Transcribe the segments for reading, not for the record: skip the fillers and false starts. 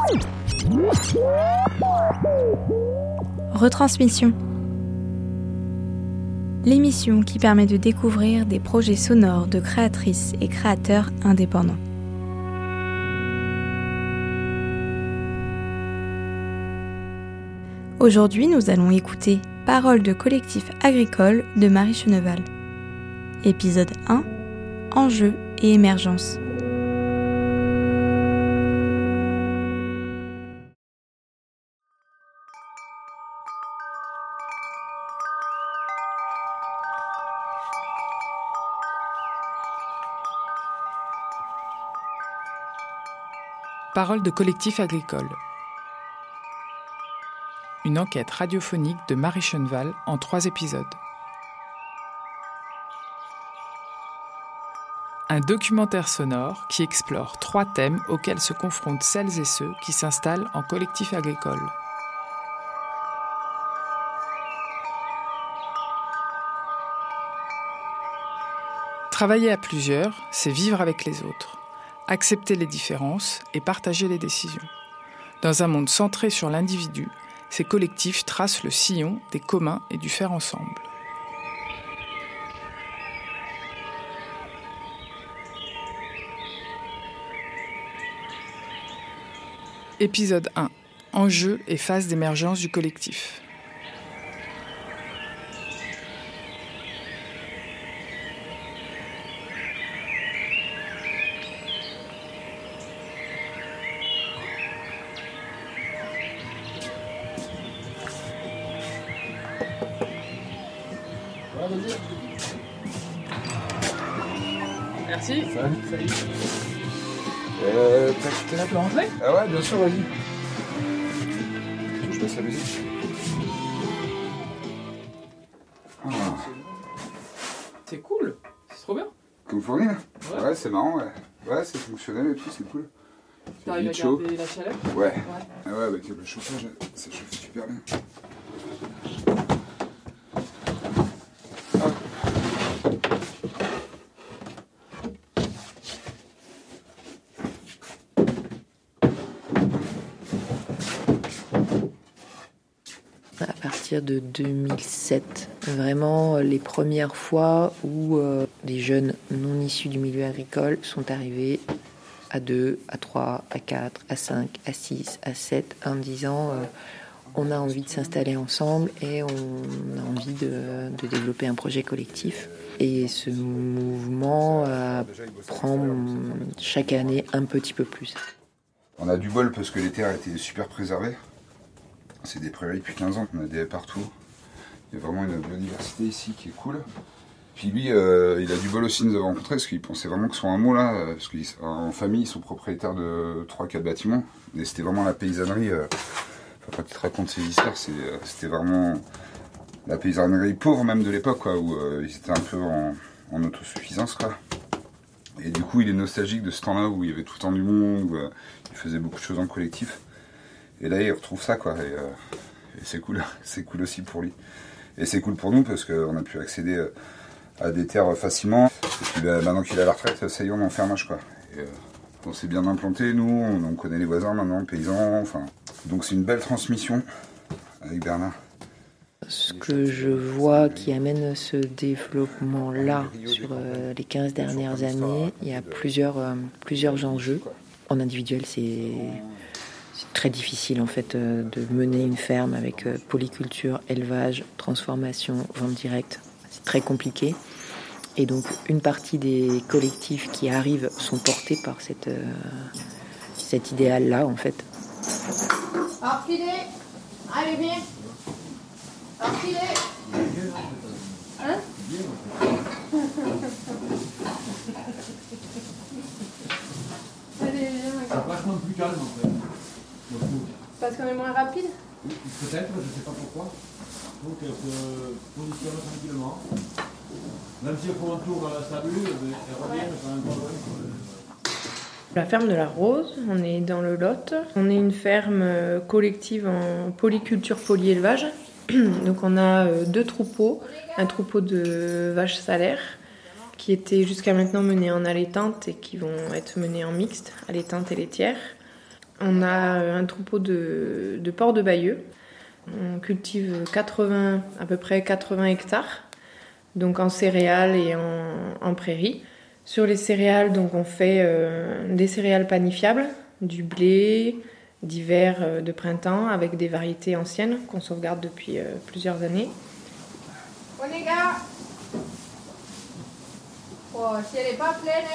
Retransmission. L'émission qui permet de découvrir des projets sonores de créatrices et créateurs indépendants. Aujourd'hui, nous allons écouter Paroles de collectif agricole de Marie Cheneval. Épisode 1, Enjeux et émergence. Paroles de collectif agricole. Une enquête radiophonique de Marie Cheneval en 3 épisodes. Un documentaire sonore qui explore 3 thèmes auxquels se confrontent celles et ceux qui s'installent en collectif agricole. Travailler à plusieurs, c'est vivre avec les autres, accepter les différences et partager les décisions. Dans un monde centré sur l'individu, ces collectifs tracent le sillon des communs et du faire ensemble. Épisode 1. Enjeux et phase d'émergence du collectif. Merci. Salut. Ça peut rentrer ? Ah ouais, bien sûr, vas-y. Je passe la musique. Ah. C'est cool. C'est trop bien. Comme fourni, là ? Ouais, c'est marrant, ouais. Ouais, c'est fonctionnel et tout, c'est cool. T'arrives à chaud. garder la chaleur ? Ouais. Ah ouais, avec le chauffage, ça chauffe super bien. À partir de 2007, vraiment les premières fois où les jeunes non issus du milieu agricole sont arrivés à 2, à 3, à 4, à 5, à 6, à 7, en disant on a envie de s'installer ensemble et on a envie de développer un projet collectif. Et ce mouvement prend chaque année un petit peu plus. On a du bol parce que les terres étaient super préservées. C'est des prairies depuis 15 ans qu'on a des haies partout. Il y a vraiment une biodiversité ici qui est cool. Puis lui, il a du bol aussi de nous avoir rencontrés parce qu'il pensait vraiment que son hameau là, parce qu'en famille ils sont propriétaires de 3-4 bâtiments. Et c'était vraiment la paysannerie. Quand il te raconte ces histoires, c'était vraiment la paysannerie pauvre même de l'époque, quoi, où ils étaient un peu en autosuffisance, quoi. Et du coup, il est nostalgique de ce temps-là où il y avait tout le temps du monde, où il faisait beaucoup de choses en collectif. Et là, il retrouve ça, quoi. Et c'est cool. C'est cool aussi pour lui. Et c'est cool pour nous parce qu'on a pu accéder à des terres facilement. Et puis maintenant qu'il est à la retraite, ça y est, on en fait un match, quoi. Et, on s'est bien implanté, nous. On connaît les voisins maintenant, les paysans. Enfin, donc c'est une belle transmission avec Bernard. Ce que je vois qui amène ce développement-là sur les 15 dernières années, il y a plusieurs enjeux. En individuel, c'est très difficile en fait de mener une ferme avec polyculture, élevage, transformation, vente directe. C'est très compliqué. Et donc une partie des collectifs qui arrivent sont portés par cet idéal-là en fait. Orchidée, allez bien. Orchidée. Hein? Allez, viens. C'est vachement plus calme en fait. Parce qu'on est moins rapide? Peut-être, je ne sais pas pourquoi. Donc elle se positionne tranquillement. Même si elle fait un tour dans la sabule, elle revient quand même pas loin. La ferme de la Rose, on est dans le Lot. On est une ferme collective en polyculture polyélevage. Donc on a 2 troupeaux, un troupeau de vaches salaires qui étaient jusqu'à maintenant menés en allaitante et qui vont être menés en mixte, allaitante et laitière. On a un troupeau de porcs de Bayeux. On cultive à peu près 80 hectares, donc en céréales et en prairies. Sur les céréales, donc on fait des céréales panifiables, du blé, d'hiver, de printemps, avec des variétés anciennes qu'on sauvegarde depuis plusieurs années. Bon les gars, oh, si elle n'est pas pleine,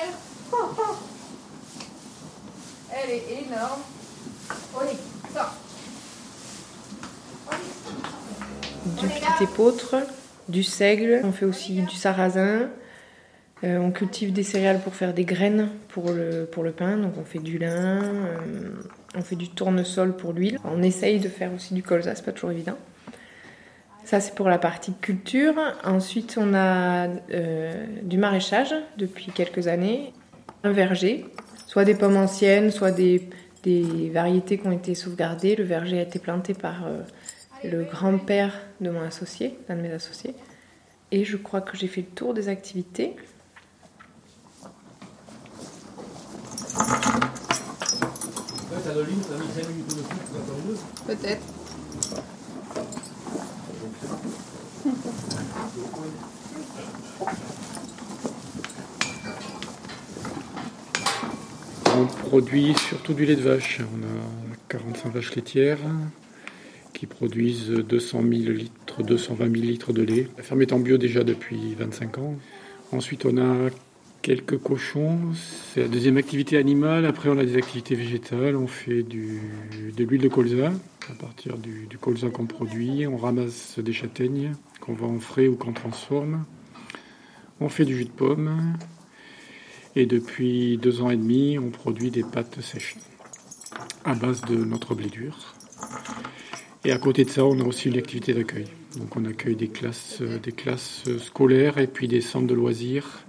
elle est énorme. Oli, sors. Du petit épeautre, du seigle, on fait aussi du sarrasin. On cultive des céréales pour faire des graines pour le pain, donc on fait du lin, on fait du tournesol pour l'huile. On essaye de faire aussi du colza, c'est pas toujours évident. Ça c'est pour la partie culture. Ensuite on a du maraîchage depuis quelques années, un verger, soit des pommes anciennes, soit des variétés qui ont été sauvegardées. Le verger a été planté par le grand-père de mon associé, d'un de mes associés. Et je crois que j'ai fait le tour des activités. Caroline, t'as mis 5 minutes de sucre, t'as pas mieux. Peut-être. On produit surtout du lait de vache. On a 45 vaches laitières qui produisent 200 000 litres, 220 000 litres de lait. La ferme est en bio déjà depuis 25 ans. Ensuite, on a quelques cochons. C'est la deuxième activité animale. Après, on a des activités végétales. On fait de l'huile de colza à partir du colza qu'on produit. On ramasse des châtaignes qu'on vend frais ou qu'on transforme. On fait du jus de pomme. Et depuis 2 ans et demi, on produit des pâtes sèches à base de notre blé dur. Et à côté de ça, on a aussi une activité d'accueil. Donc on accueille des classes scolaires et puis des centres de loisirs.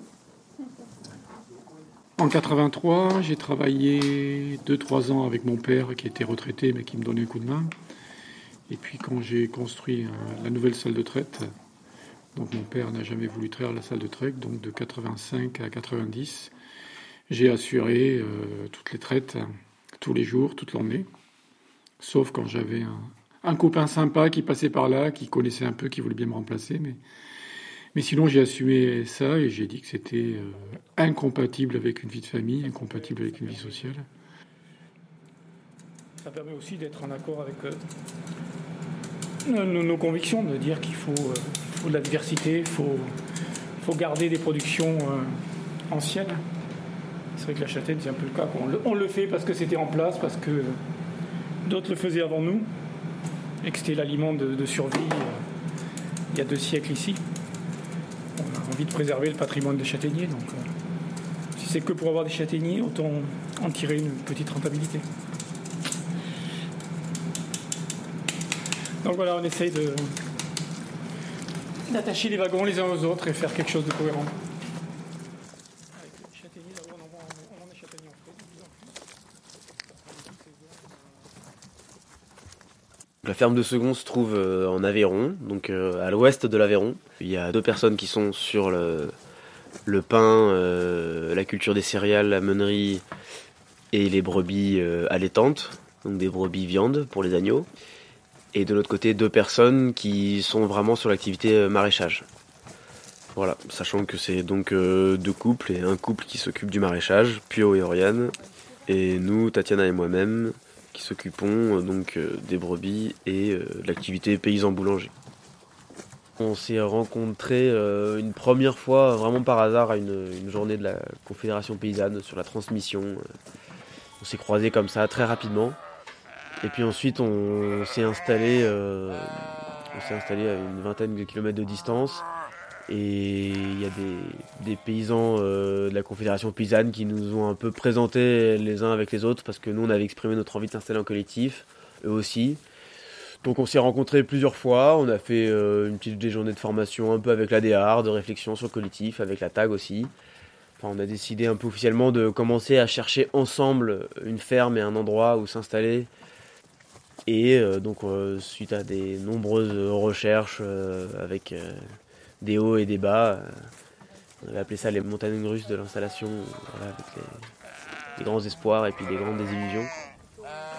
En 83, j'ai travaillé 2-3 ans avec mon père qui était retraité mais qui me donnait un coup de main. Et puis quand j'ai construit la nouvelle salle de traite, donc mon père n'a jamais voulu traire la salle de traite, donc de 85 à 90, j'ai assuré toutes les traites tous les jours, toute l'année. Sauf quand j'avais un copain sympa qui passait par là, qui connaissait un peu, qui voulait bien me remplacer. Mais sinon, j'ai assumé ça et j'ai dit que c'était incompatible avec une vie de famille, incompatible avec une vie sociale. Ça permet aussi d'être en accord avec nos convictions, de dire qu'il faut de la diversité, il faut garder des productions anciennes. C'est vrai que la châtaigne, c'est un peu le cas. On le fait parce que c'était en place, parce que d'autres le faisaient avant nous, et que c'était l'aliment de survie il y a 2 siècles ici. On a envie de préserver le patrimoine des châtaigniers, donc si c'est que pour avoir des châtaigniers, autant en tirer une petite rentabilité. Donc voilà, on essaye d'attacher les wagons les uns aux autres et faire quelque chose de cohérent. Avec les châtaigniers, d'abord, on vend des châtaigniers en frais, de plus en plus. La ferme de Segon se trouve en Aveyron, donc à l'ouest de l'Aveyron. Il y a 2 personnes qui sont sur le pain, la culture des céréales, la meunerie et les brebis allaitantes, donc des brebis viande pour les agneaux. Et de l'autre côté, 2 personnes qui sont vraiment sur l'activité maraîchage. Voilà, sachant que c'est donc 2 couples et un couple qui s'occupe du maraîchage, Pio et Oriane, et nous, Tatiana et moi-même, qui s'occupons donc des brebis et de l'activité paysan-boulanger. On s'est rencontrés une première fois, vraiment par hasard, à une journée de la Confédération paysanne sur la transmission. On s'est croisés comme ça, très rapidement. Et puis ensuite, on s'est installé à une vingtaine de kilomètres de distance. Et il y a des paysans de la Confédération paysanne qui nous ont un peu présenté les uns avec les autres, parce que nous, on avait exprimé notre envie de s'installer en collectif, eux aussi. Donc on s'est rencontrés plusieurs fois, on a fait une petite déjeuner de formation un peu avec l'ADR, de réflexion sur le collectif, avec la TAG aussi. Enfin, on a décidé un peu officiellement de commencer à chercher ensemble une ferme et un endroit où s'installer. Et donc suite à des nombreuses recherches avec des hauts et des bas, on avait appelé ça les montagnes russes de l'installation, voilà, avec les grands espoirs et puis les grandes désillusions.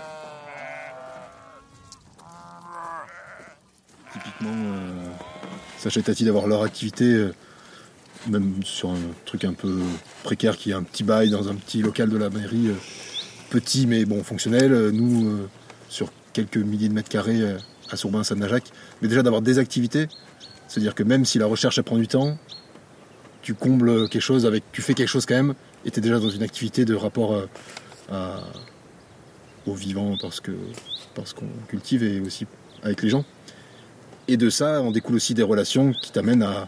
typiquement, Sacha et Tati d'avoir leur activité, même sur un truc un peu précaire qui est un petit bail dans un petit local de la mairie, petit mais bon fonctionnel. Nous, sur quelques milliers de mètres carrés à Sourbin, Saint-Najac, mais déjà d'avoir des activités, c'est-à-dire que même si la recherche elle prend du temps, tu combles quelque chose tu fais quelque chose quand même, et tu es déjà dans une activité de rapport au vivant parce qu'on cultive et aussi avec les gens. Et de ça, on découle aussi des relations qui t'amènent à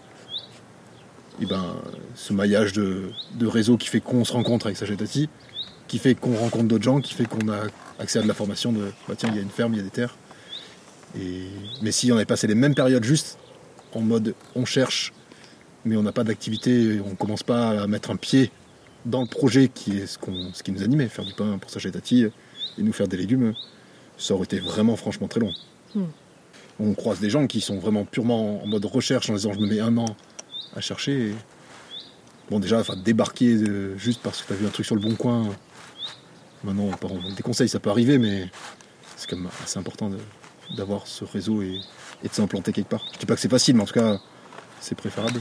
ce maillage de réseau qui fait qu'on se rencontre avec Sacha et Tati, qui fait qu'on rencontre d'autres gens, qui fait qu'on a accès à de la formation de tiens, il y a une ferme, il y a des terres. Mais si on avait passé les mêmes périodes juste en mode on cherche, mais on n'a pas d'activité, on commence pas à mettre un pied dans le projet qui est ce qui nous animait, faire du pain pour Sacha et Tati et nous faire des légumes, ça aurait été vraiment franchement très long. On croise des gens qui sont vraiment purement en mode recherche en disant je me mets 1 an à chercher. Et... Bon déjà, débarquer juste parce que tu as vu un truc sur le bon coin, maintenant on déconseille, ça peut arriver, mais c'est quand même assez important d'avoir ce réseau et de s'implanter quelque part. Je dis pas que c'est facile, mais en tout cas c'est préférable.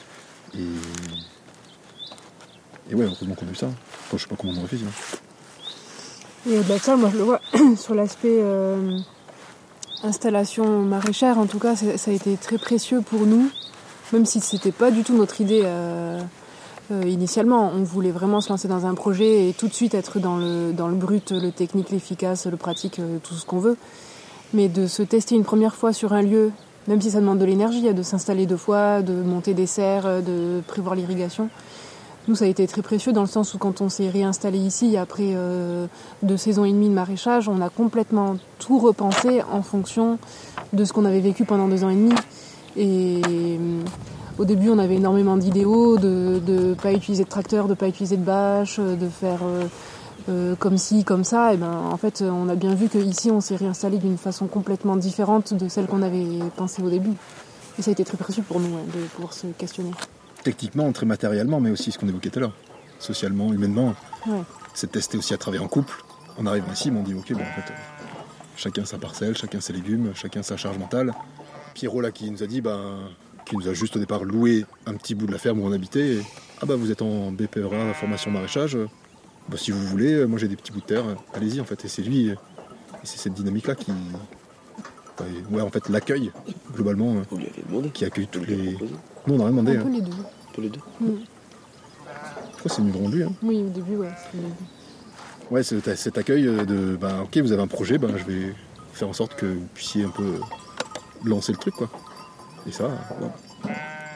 Et ouais, heureusement qu'on a eu ça. Enfin, je sais pas comment on aurait fait sinon. Et au-delà de ça, moi je le vois sur l'aspect installation maraîchère, en tout cas ça a été très précieux pour nous, même si c'était pas du tout notre idée initialement. On voulait vraiment se lancer dans un projet et tout de suite être dans le brut, le technique, l'efficace, le pratique, tout ce qu'on veut. Mais de se tester une première fois sur un lieu, même si ça demande de l'énergie, de s'installer 2 fois, de monter des serres, de prévoir l'irrigation. Nous, ça a été très précieux dans le sens où quand on s'est réinstallé ici, après 2 saisons et demie de maraîchage, on a complètement tout repensé en fonction de ce qu'on avait vécu pendant 2 ans et demi. Et au début, on avait énormément d'idéaux, de ne pas utiliser de tracteur, de ne pas utiliser de bâche, de faire comme ci, comme ça. Et en fait, on a bien vu qu'ici, on s'est réinstallé d'une façon complètement différente de celle qu'on avait pensée au début. Et ça a été très précieux pour nous de pouvoir se questionner. Techniquement, très matériellement, mais aussi ce qu'on évoquait tout à l'heure. Socialement, humainement. Ouais. C'est testé aussi à travailler en couple. En arrivant ici, on dit ok, en fait, chacun sa parcelle, chacun ses légumes, chacun sa charge mentale. Pierrot là qui nous a dit, qui nous a juste au départ loué un petit bout de la ferme où on habitait. Et, vous êtes en BPERA, formation maraîchage. Si vous voulez, moi j'ai des petits bouts de terre, allez-y en fait. Et c'est lui, et c'est cette dynamique-là qui... en fait, l'accueil, globalement, qui accueille tous les... Non, on n'a rien demandé. Un peu les deux. Pour les deux. Je crois que c'est venu de rendu. Oui, au début, ouais. Ouais, c'est cet accueil de, ok, vous avez un projet, je vais faire en sorte que vous puissiez un peu lancer le truc, quoi. Et ça, ouais.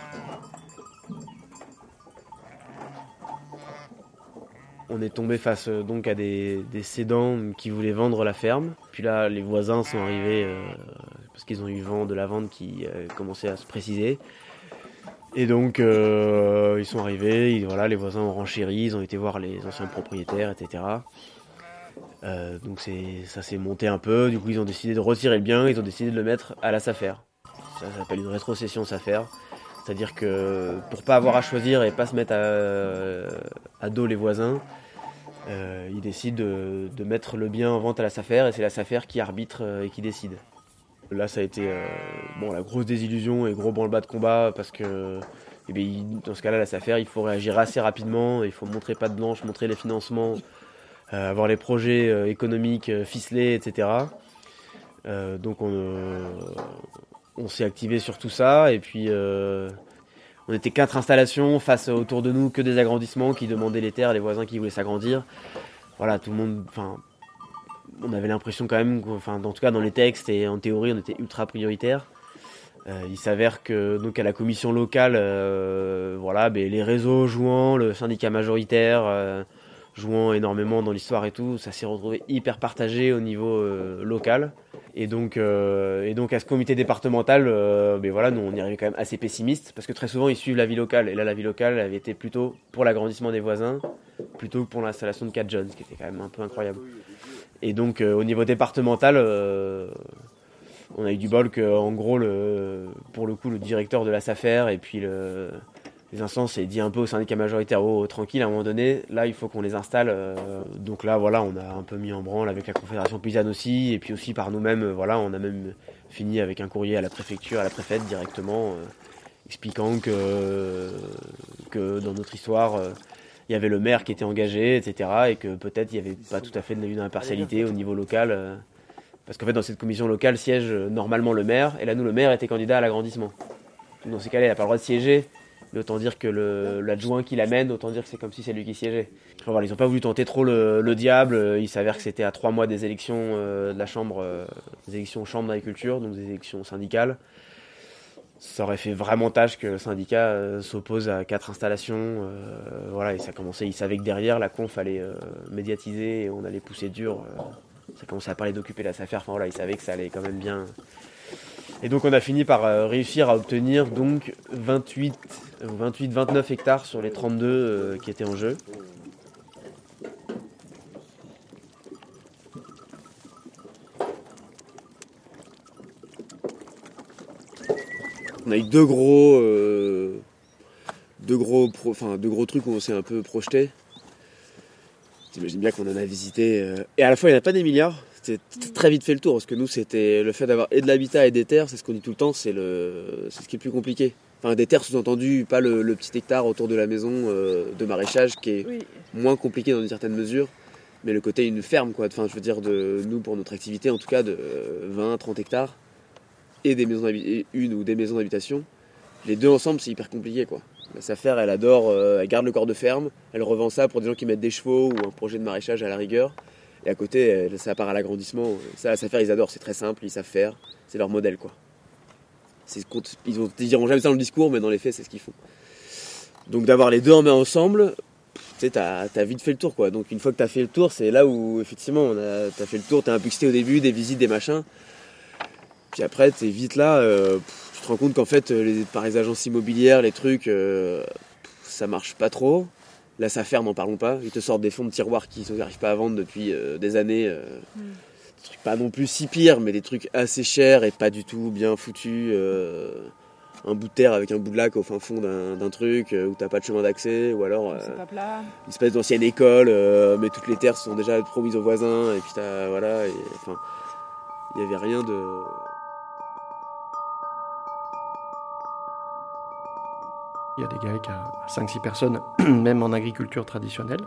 On est tombé face donc à des cédants qui voulaient vendre la ferme. Puis là, les voisins sont arrivés parce qu'ils ont eu vent de la vente qui commençait à se préciser. Et donc, ils sont arrivés, les voisins ont renchéri, ils ont été voir les anciens propriétaires, etc. Donc ça s'est monté un peu, du coup ils ont décidé de retirer le bien, ils ont décidé de le mettre à la SAFER. Ça s'appelle une rétrocession SAFER. C'est-à-dire que pour pas avoir à choisir et pas se mettre à dos les voisins, ils décident de mettre le bien en vente à la SAFER et c'est la SAFER qui arbitre et qui décide. Là ça a été la grosse désillusion et gros branle-bas de combat parce que dans ce cas-là la SAFER il faut réagir assez rapidement, il faut montrer patte blanche, montrer les financements, avoir les projets économiques ficelés, etc. Donc on s'est activé sur tout ça et puis on était 4 installations face autour de nous que des agrandissements qui demandaient les terres, les voisins qui voulaient s'agrandir. Voilà, tout le monde, on avait l'impression quand même, en tout cas dans les textes et en théorie on était ultra prioritaire. Il s'avère que donc à la commission locale, les réseaux jouant, le syndicat majoritaire jouant énormément dans l'histoire et tout, ça s'est retrouvé hyper partagé au niveau local. Et donc à ce comité départemental, nous on y arrivait quand même assez pessimiste parce que très souvent ils suivent la vie locale. Et là la vie locale avait été plutôt pour l'agrandissement des voisins plutôt que pour l'installation de 4 jeunes, ce qui était quand même un peu incroyable. Et donc au niveau départemental, on a eu du bol que en gros pour le coup le directeur de la SAFER et puis les instances et dit un peu au syndicat majoritaire, oh tranquille, à un moment donné, là il faut qu'on les installe. Donc là voilà, on a un peu mis en branle avec la Confédération paysanne aussi, et puis aussi par nous-mêmes, voilà, on a même fini avec un courrier à la préfecture, à la préfète directement, expliquant que dans notre histoire, il y avait le maire qui était engagé, etc. Et que peut-être il n'y avait pas tout à fait une impartialité au niveau local. Parce qu'en fait, dans cette commission locale siège normalement le maire, et là, nous, le maire était candidat à l'agrandissement. Dans ces cas-là, il n'a pas le droit de siéger, mais autant dire que l'adjoint qui l'amène, autant dire que c'est comme si c'est lui qui siégeait. Enfin, voilà, ils n'ont pas voulu tenter trop le diable. Il s'avère que c'était à 3 mois des élections de la Chambre, des élections aux chambres d'agriculture, donc des élections syndicales. Ça aurait fait vraiment tâche que le syndicat s'oppose à 4 installations. Voilà, et ça commençait, ils savaient que derrière, la conf allait médiatiser et on allait pousser dur. Ça commençait à parler d'occuper la SAFER, enfin voilà, ils savaient que ça allait quand même bien. Et donc on a fini par réussir à obtenir donc 29 hectares sur les 32 qui étaient en jeu. On a eu deux gros trucs où on s'est un peu projeté. J'imagine bien qu'on en a visité. Et à la fois, il n'y en a pas des milliards. C'était très vite fait le tour. Parce que nous, c'était le fait d'avoir et de l'habitat et des terres. C'est ce qu'on dit tout le temps. C'est ce qui est le plus compliqué. Enfin, des terres sous-entendu, pas le petit hectare autour de la maison de maraîchage qui est moins compliqué dans une certaine mesure. Mais le côté une ferme, quoi. Enfin, je veux dire, nous, pour notre activité, en tout cas, de 20-30 hectares. Et des maisons une ou des maisons d'habitation. Les deux ensemble, c'est hyper compliqué, quoi. La SAFER, elle adore, elle garde le corps de ferme, elle revend ça pour des gens qui mettent des chevaux ou un projet de maraîchage à la rigueur. Et à côté, ça part à l'agrandissement. Ça, la SAFER, ils adorent, c'est très simple, ils savent faire, c'est leur modèle, quoi. Ils diront jamais ça dans le discours, mais dans les faits, c'est ce qu'ils font. Donc d'avoir les deux en main ensemble, tu sais, t'as vite fait le tour, quoi. Donc une fois que t'as fait le tour, c'est là où, effectivement, t'as fait le tour, t'es un peu excité au début, des visites, des machins. Puis après, t'es vite là, tu te rends compte qu'en fait, par les agences immobilières, les trucs, ça marche pas trop. Là, ça ferme, n'en parlons pas. Ils te sortent des fonds de tiroir qui n'arrivent pas à vendre depuis des années. Des trucs pas non plus si pires, mais des trucs assez chers et pas du tout bien foutus. Un bout de terre avec un bout de lac au fin fond d'un truc où t'as pas de chemin d'accès, ou alors une espèce d'ancienne école, mais toutes les terres sont déjà promises aux voisins, et puis voilà, enfin, il n'y avait rien de... Il y a des GAEC à 5-6 personnes, même en agriculture traditionnelle.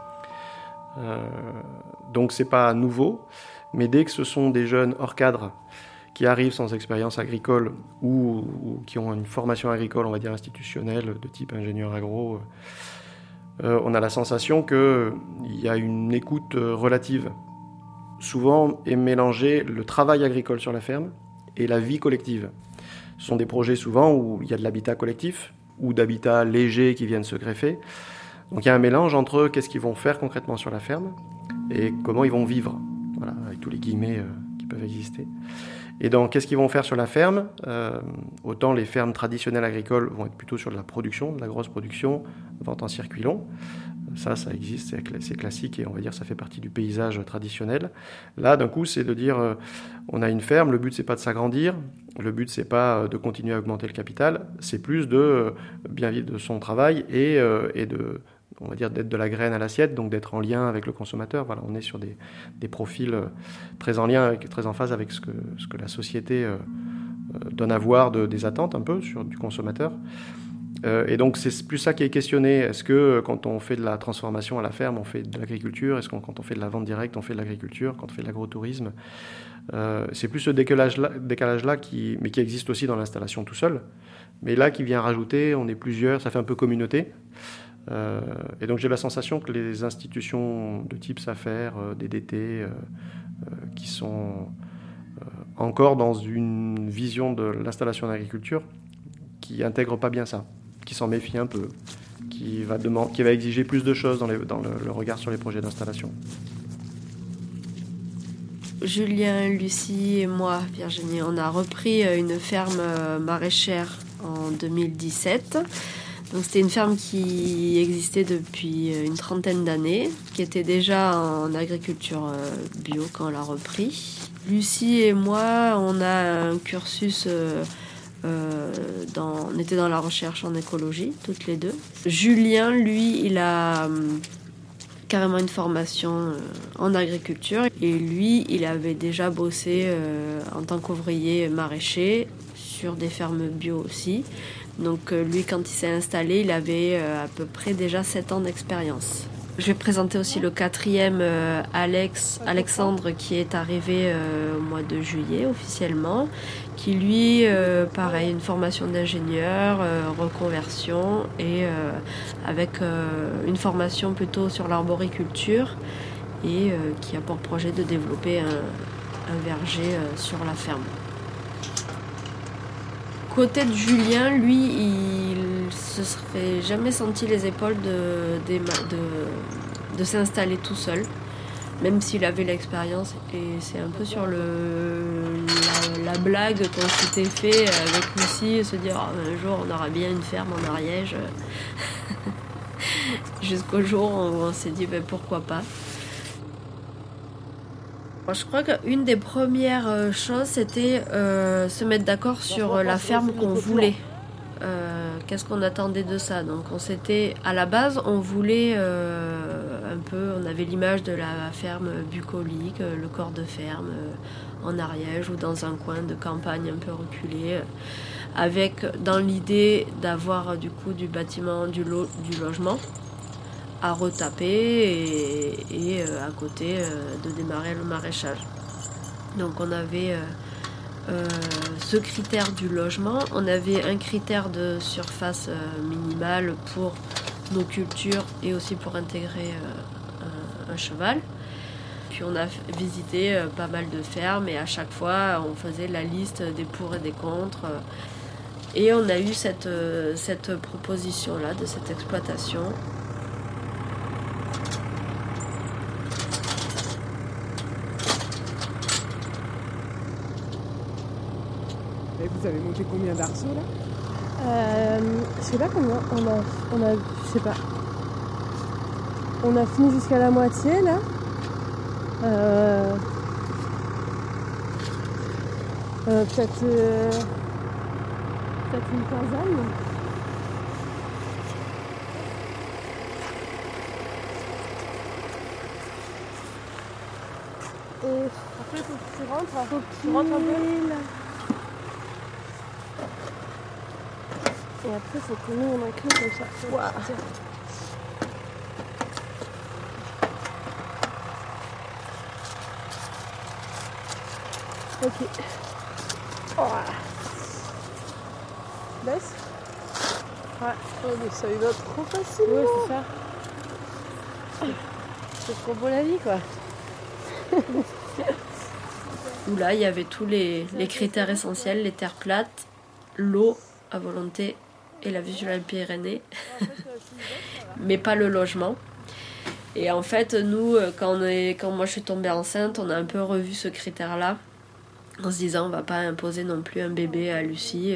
Donc c'est pas nouveau, mais dès que ce sont des jeunes hors cadre qui arrivent sans expérience agricole ou qui ont une formation agricole, on va dire institutionnelle, de type ingénieur agro, on a la sensation qu'il y a une écoute relative. Souvent est mélangé le travail agricole sur la ferme et la vie collective. Ce sont des projets souvent où il y a de l'habitat collectif, ou d'habitats légers qui viennent se greffer. Donc il y a un mélange entre qu'est-ce qu'ils vont faire concrètement sur la ferme et comment ils vont vivre, voilà, avec tous les guillemets qui peuvent exister. Et donc qu'est-ce qu'ils vont faire sur la ferme, autant les fermes traditionnelles agricoles vont être plutôt sur de la production, de la grosse production, vente en circuit long. Ça existe, c'est classique et on va dire ça fait partie du paysage traditionnel. Là, d'un coup, c'est de dire on a une ferme, le but c'est pas de s'agrandir, le but c'est pas de continuer à augmenter le capital, c'est plus de bien vivre de son travail et de, on va dire, d'être de la graine à l'assiette, donc d'être en lien avec le consommateur. Voilà, on est sur des profils très en lien, très en phase avec ce que la société donne à voir des attentes un peu du consommateur. Et donc c'est plus ça qui est questionné. Est-ce que quand on fait de la transformation à la ferme, on fait de l'agriculture? Est-ce que quand on fait de la vente directe, on fait de l'agriculture? Quand on fait de l'agrotourisme, c'est plus ce décalage-là qui existe aussi dans l'installation tout seul, mais là qui vient rajouter, on est plusieurs, ça fait un peu communauté. Et donc j'ai la sensation que les institutions de type SAFER, DDT, qui sont encore dans une vision de l'installation d'agriculture qui n'intègre pas bien ça, qui s'en méfie un peu, qui va exiger plus de choses dans le regard sur les projets d'installation. Julien, Lucie et moi, Virginie, on a repris une ferme maraîchère en 2017. Donc c'était une ferme qui existait depuis une trentaine d'années, qui était déjà en agriculture bio quand on l'a repris. Lucie et moi, on a un cursus On était dans la recherche en écologie, toutes les deux. Julien, lui, il a carrément une formation en agriculture. Et lui, il avait déjà bossé en tant qu'ouvrier maraîcher sur des fermes bio aussi. Donc lui, quand il s'est installé, il avait à peu près déjà 7 ans d'expérience. Je vais présenter aussi le 4e, Alexandre, qui est arrivé au mois de juillet officiellement, qui lui, pareil, une formation d'ingénieur, reconversion, et avec une formation plutôt sur l'arboriculture, et qui a pour projet de développer un verger sur la ferme. Côté de Julien, lui, il se serait jamais senti les épaules de s'installer tout seul, même s'il avait l'expérience. Et c'est un peu sur la blague qu'on s'était fait avec Lucie, se dire un jour on aura bien une ferme en Ariège. Jusqu'au jour où on s'est dit pourquoi pas. Je crois qu'une des premières choses, c'était se mettre d'accord sur la ferme qu'on voulait. Qu'est-ce qu'on attendait de ça? Donc à la base, on voulait on avait l'image de la ferme bucolique, le corps de ferme en Ariège ou dans un coin de campagne un peu reculé, avec dans l'idée d'avoir du coup du bâtiment, du logement à retaper et à côté de démarrer le maraîchage. Donc on avait ce critère du logement, on avait un critère de surface minimale pour nos cultures et aussi pour intégrer un cheval. Puis on a visité pas mal de fermes et à chaque fois on faisait la liste des pour et des contre. Et on a eu cette proposition-là de cette exploitation. Et vous avez monté combien d'arceaux là? Je sais pas combien. Je sais pas. On a fini jusqu'à la moitié là. Peut-être une quinzaine. Et après, faut que tu rentres. Faut que tu rentres un peu. Et après, faut que nous on inclue comme ça. Wow. Ok. Oh. Baisse. Ouais. Oh, mais ça y va trop facilement. Ouais, c'est ça. C'est trop beau la vie, quoi. Où là, il y avait tous les critères essentiels, les terres plates, l'eau à volonté et la vue sur les Pyrénées, mais pas le logement. Et en fait, nous, quand moi je suis tombée enceinte, on a un peu revu ce critère-là, en se disant on va pas imposer non plus un bébé à Lucie.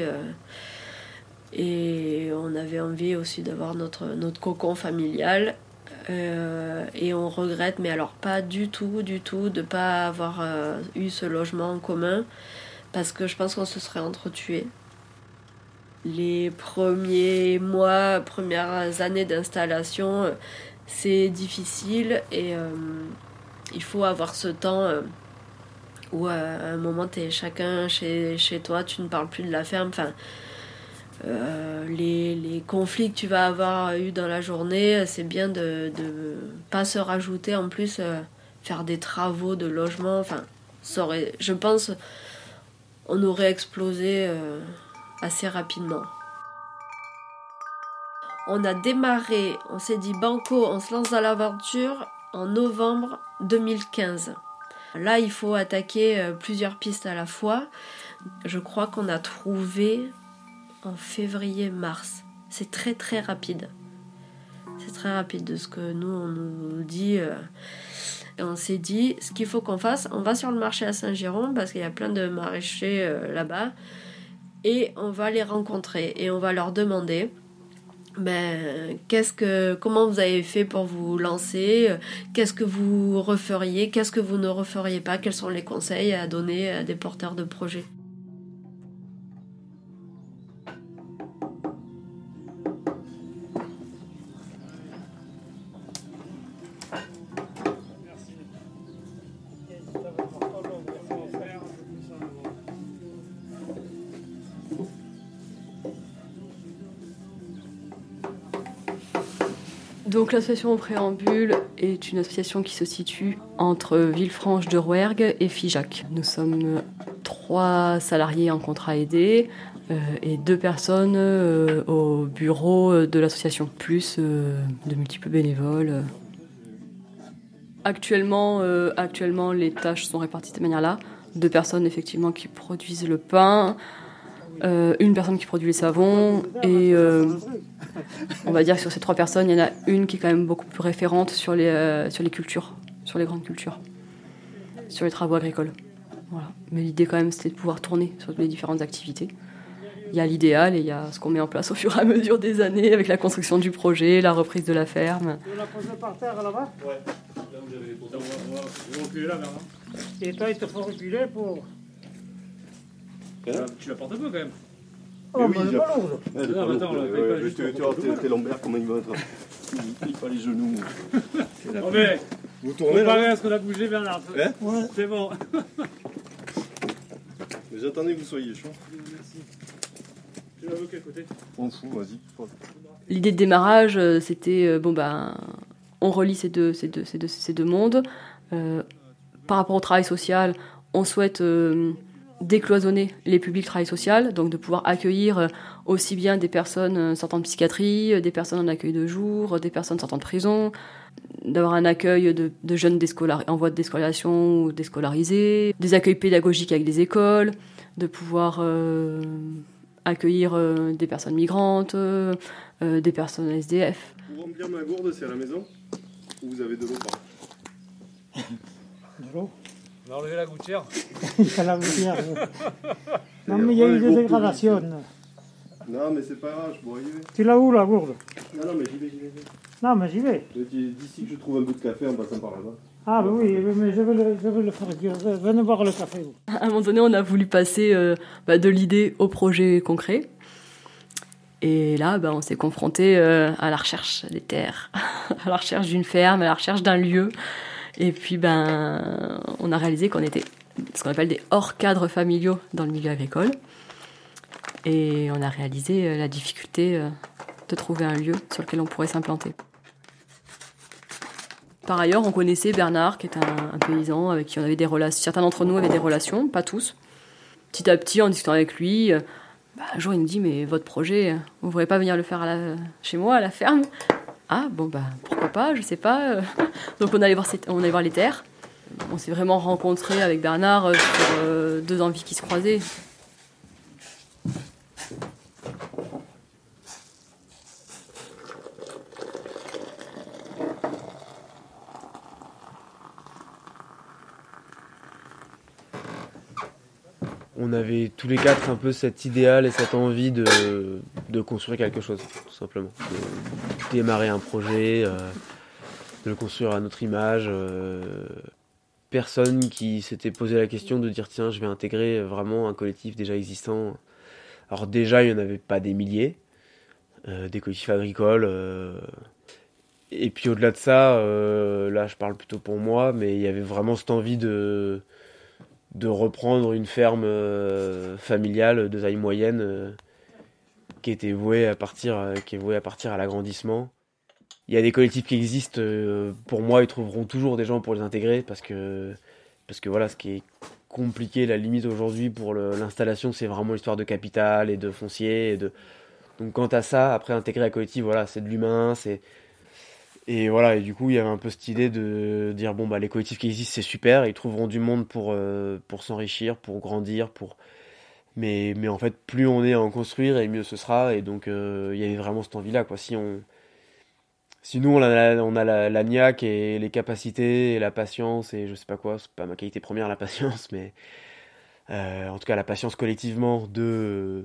Et on avait envie aussi d'avoir notre cocon familial. Et on regrette, mais alors pas du tout, de pas avoir eu ce logement en commun, parce que je pense qu'on se serait entretués. Les premiers mois, premières années d'installation, c'est difficile et il faut avoir ce temps où à un moment t'es chacun chez toi, tu ne parles plus de la ferme. Enfin, les conflits que tu vas avoir eu dans la journée, c'est bien de pas se rajouter en plus faire des travaux de logement. Enfin, je pense on aurait explosé assez rapidement. On a démarré, on s'est dit banco, on se lance dans l'aventure en novembre 2015. Là, il faut attaquer plusieurs pistes à la fois. Je crois qu'on a trouvé en février-mars. C'est très très rapide. C'est très rapide de ce que nous on nous dit. Et on s'est dit, ce qu'il faut qu'on fasse, on va sur le marché à Saint-Giron parce qu'il y a plein de maraîchers là-bas et on va les rencontrer et on va leur demander comment vous avez fait pour vous lancer, qu'est-ce que vous referiez, qu'est-ce que vous ne referiez pas, quels sont les conseils à donner à des porteurs de projets. Donc l'association Au Préambule est une association qui se situe entre Villefranche de Rouergue et Figeac. Nous sommes 3 salariés en contrat aidé et 2 personnes au bureau de l'association, plus de multiples bénévoles. Actuellement, les tâches sont réparties de cette manière-là. 2 personnes effectivement qui produisent le pain, une personne qui produit les savons et on va dire que sur ces 3 personnes, il y en a une qui est quand même beaucoup plus référente sur les cultures, sur les grandes cultures, sur les travaux agricoles. Voilà. Mais l'idée quand même, c'était de pouvoir tourner sur les différentes activités. Il y a l'idéal et il y a ce qu'on met en place au fur et à mesure des années avec la construction du projet, la reprise de la ferme. Tu l'as posé par terre là-bas ? Ouais, là où j'avais posé. On va reculer là, Bernard. Et toi, il te faut reculer pour... Tu la portes un peu quand même. Oh, mais elle est pas lourde. Non, attends, tu vois, t'es Lambert, comment il va être. Il pas les genoux. Oh, mais vous tournez comparé là à ce qu'on a bougé, Bernard. Ouais. C'est bon. Mais j'attendais que vous soyez chaud. Merci. Tu la veux quel côté ? On fout, vas-y. L'idée de démarrage, c'était on relie ces deux mondes. Par rapport au travail social, on souhaite décloisonner les publics travail social, donc de pouvoir accueillir aussi bien des personnes sortant de psychiatrie, des personnes en accueil de jour, des personnes sortant de prison, d'avoir un accueil de jeunes en voie de déscolarisation ou déscolarisés, des accueils pédagogiques avec des écoles, de pouvoir accueillir des personnes migrantes, des personnes SDF. Pour remplir ma gourde, c'est à la maison ? Ou vous avez de l'eau par là ? De l'eau ? On va enlever la gouttière. C'est la gouttière. Non, mais il y a eu des dégradations. Non, mais c'est pas grave, je pourrais y aller. Tu l'as où, la gourde ? Non, mais j'y vais. Non, mais j'y vais. D'ici que je trouve un bout de café en passant par là-bas. Ah, bah oui, mais je veux le faire dire. Venez boire le café. À un moment donné, on a voulu passer de l'idée au projet concret. Et là, on s'est confronté à la recherche des terres, à la recherche d'une ferme, à la recherche d'un lieu. Et puis, on a réalisé qu'on était ce qu'on appelle des hors-cadres familiaux dans le milieu agricole. Et on a réalisé la difficulté de trouver un lieu sur lequel on pourrait s'implanter. Par ailleurs, on connaissait Bernard, qui est un paysan avec qui on avait des relations. Certains d'entre nous avaient des relations, pas tous. Petit à petit, en discutant avec lui, un jour, il me dit « Mais votre projet, vous ne voudrez pas venir le faire chez moi, à la ferme ?» Ah, pourquoi pas, je sais pas. Donc on allait voir les terres. On s'est vraiment rencontrés avec Bernard sur 2 envies qui se croisaient. On avait tous les 4 un peu cet idéal et cette envie de construire quelque chose, tout simplement. De démarrer un projet, de le construire à notre image. Personne qui s'était posé la question de dire tiens, je vais intégrer vraiment un collectif déjà existant. Alors déjà, il n'y en avait pas des milliers, des collectifs agricoles. Et puis au-delà de ça, là je parle plutôt pour moi, mais il y avait vraiment cette envie de reprendre une ferme familiale de taille moyenne qui est vouée à partir à l'agrandissement. Il y a des collectifs qui existent, pour moi ils trouveront toujours des gens pour les intégrer parce que voilà, ce qui est compliqué, la limite aujourd'hui pour l'installation, c'est vraiment l'histoire de capital et de foncier. Donc quant à ça, après intégrer un collectif, voilà, c'est de l'humain, Et voilà, et du coup, il y avait un peu cette idée de dire, les collectifs qui existent, c'est super, ils trouveront du monde pour s'enrichir, pour grandir, mais en fait, plus on est à en construire, et mieux ce sera, et donc il y avait vraiment cette envie-là, quoi. Si nous, on a la niaque et les capacités et la patience, et je sais pas quoi, c'est pas ma qualité première, la patience, mais en tout cas, la patience collectivement de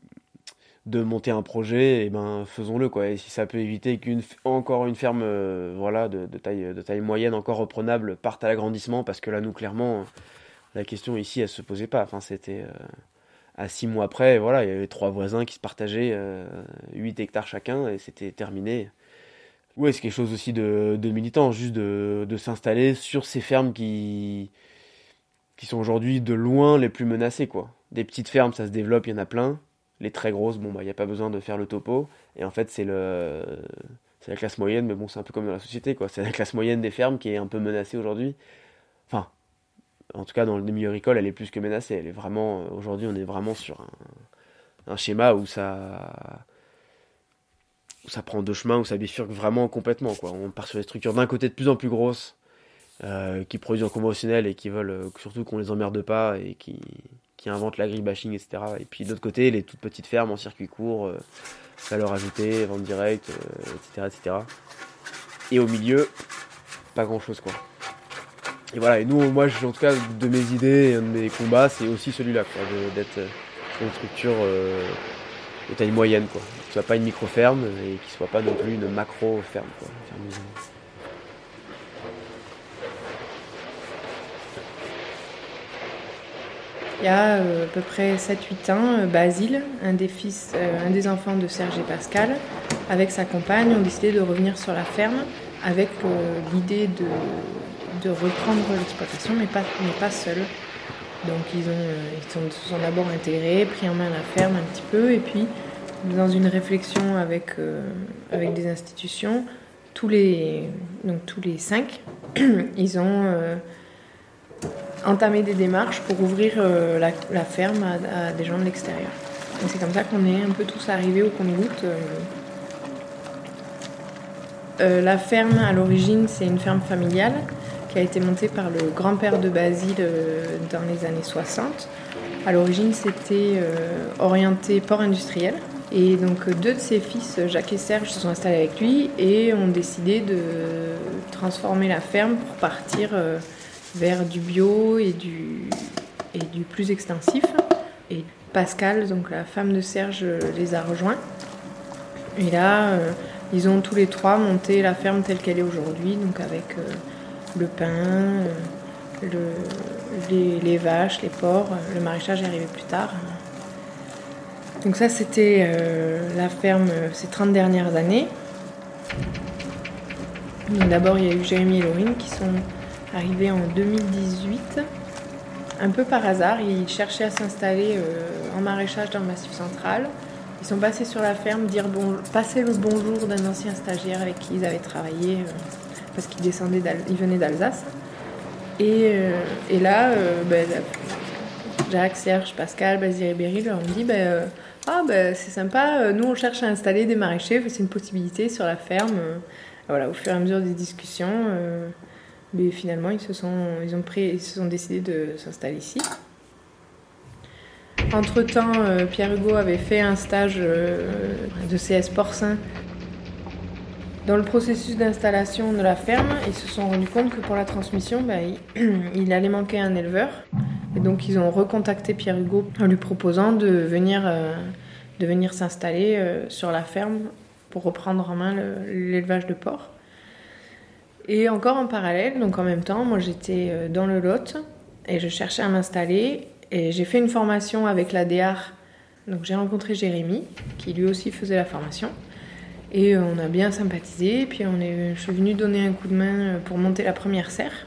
monter un projet, faisons-le, quoi. Et si ça peut éviter encore une ferme de taille moyenne encore reprenable parte à l'agrandissement, parce que là nous clairement la question ici elle se posait pas. Enfin c'était à 6 mois après, voilà, il y avait 3 voisins qui se partageaient 8 hectares chacun et c'était terminé. Ouais, c'est quelque chose aussi de militant, juste de s'installer sur ces fermes qui sont aujourd'hui de loin les plus menacées, quoi. Des petites fermes ça se développe, il y en a plein. Les très grosses, il n'y a pas besoin de faire le topo. Et en fait, c'est c'est la classe moyenne, mais bon, c'est un peu comme dans la société, quoi. C'est la classe moyenne des fermes qui est un peu menacée aujourd'hui. Enfin, en tout cas, dans le milieu agricole, elle est plus que menacée. Elle est vraiment, aujourd'hui, on est vraiment sur un schéma où ça prend deux chemins, où ça bifurque vraiment complètement, quoi. On part sur des structures d'un côté de plus en plus grosses, qui produisent en conventionnel et qui veulent surtout qu'on les emmerde pas et qui inventent l'agribashing, etc. Et puis de l'autre côté, les toutes petites fermes en circuit court, valeur ajoutée, vente directe, etc., etc. Et au milieu, pas grand-chose, quoi. Et voilà, et nous, moi, en tout cas, de mes idées et un de mes combats, c'est aussi celui-là, quoi, d'être sur une structure de taille moyenne, quoi. Qui soit pas une micro-ferme et qui soit pas non plus une macro-ferme, quoi. Il y a à peu près 7-8 ans, Basile, un des enfants de Serge et Pascal, avec sa compagne, ont décidé de revenir sur la ferme avec l'idée de reprendre l'exploitation, mais pas seuls. Donc ils se sont d'abord intégrés, pris en main la ferme un petit peu, et puis dans une réflexion avec des institutions, tous les 5, ils ont entamer des démarches pour ouvrir la ferme à des gens de l'extérieur. Et c'est comme ça qu'on est un peu tous arrivés au compte-gouttes. La ferme, à l'origine, c'est une ferme familiale qui a été montée par le grand-père de Basile dans les années 60. À l'origine, c'était orienté port industriel. Et donc, 2 de ses fils, Jacques et Serge, se sont installés avec lui et ont décidé de transformer la ferme pour partir vers du bio et du plus extensif. Et Pascal, donc la femme de Serge, les a rejoints. Et là, ils ont tous les 3 monté la ferme telle qu'elle est aujourd'hui, donc avec le pain, les vaches, les porcs. Le maraîchage est arrivé plus tard. Donc ça, c'était la ferme ces 30 dernières années. Donc d'abord, il y a eu Jérémy et Laurine qui sont arrivés en 2018, un peu par hasard. Ils cherchaient à s'installer en maraîchage dans le Massif central. Ils sont passés sur la ferme, passer le bonjour d'un ancien stagiaire avec qui ils avaient travaillé, parce qu'ils venaient d'Alsace. Et là, Jacques, Serge, Pascal, Basile et Béry leur ont dit c'est sympa, nous on cherche à installer des maraîchers, c'est une possibilité sur la ferme. Voilà, au fur et à mesure des discussions, mais finalement ils se sont décidés de s'installer ici. Entre-temps, Pierre Hugo avait fait un stage de CS porcin. Dans le processus d'installation de la ferme, ils se sont rendus compte que pour la transmission, il allait manquer un éleveur. Et donc ils ont recontacté Pierre Hugo en lui proposant de venir s'installer sur la ferme pour reprendre en main l'élevage de porcs. Et encore en parallèle, donc en même temps, moi j'étais dans le Lot et je cherchais à m'installer. Et j'ai fait une formation avec la DEAR. Donc j'ai rencontré Jérémy, qui lui aussi faisait la formation. Et on a bien sympathisé. Puis je suis venue donner un coup de main pour monter la première serre.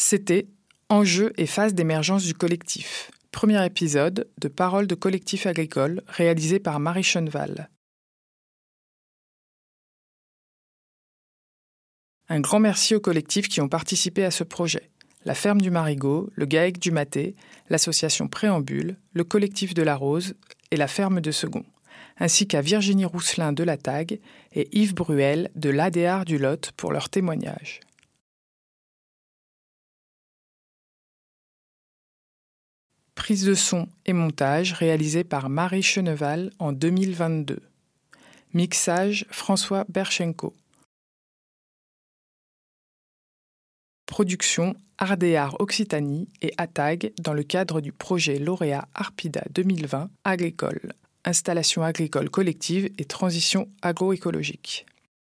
C'était Enjeux et phases d'émergence du collectif. Premier épisode de Paroles de collectif agricole réalisé par Marie Cheneval. Un grand merci aux collectifs qui ont participé à ce projet. La Ferme du Marigot, le GAEC du Maté, l'association Préambule, le collectif de la Rose et la Ferme de Segond, ainsi qu'à Virginie Rousselin de la TAG et Yves Bruel de l'ADR du Lot pour leurs témoignages. Prise de son et montage réalisé par Marie Cheneval en 2022. Mixage François Berchenko. Production Ardéar Occitanie et ATAG dans le cadre du projet lauréat Arpida 2020 agricole, installation agricole collective et transition agroécologique.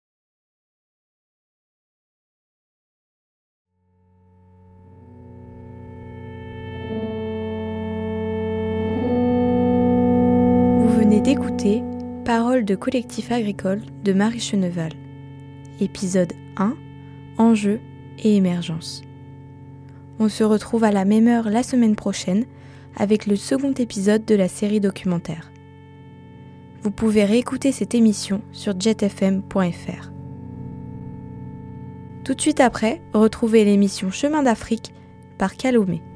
Vous venez d'écouter Paroles de collectif agricole de Marie Cheneval. Épisode 1, Enjeux et émergence. On se retrouve à la même heure la semaine prochaine avec le second épisode de la série documentaire. Vous pouvez réécouter cette émission sur jetfm.fr. Tout de suite après, retrouvez l'émission Chemin d'Afrique par Calomé.